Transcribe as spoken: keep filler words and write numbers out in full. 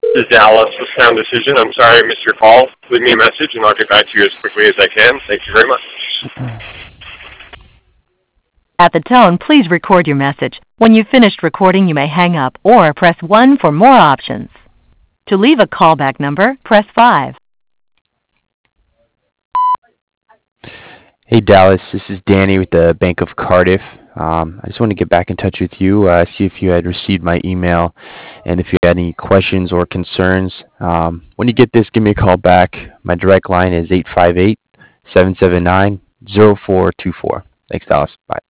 This is Dallas with Sound Decision. I'm sorry I missed your call. Leave me a message and I'll get back to you as quickly as I can. Thank you very much. At the tone, please record your message. When you've finished recording, you may hang up or press one for more options. To leave a callback number, press five. Hey Dallas, this is Danny with the Bank of Cardiff. Um, I just want to get back in touch with you, uh, see if you had received my email, and if you had any questions or concerns. Um, when you get this, give me a call back. My direct line is eight five eight, seven seven nine, zero four two four. Thanks, Dallas. Bye.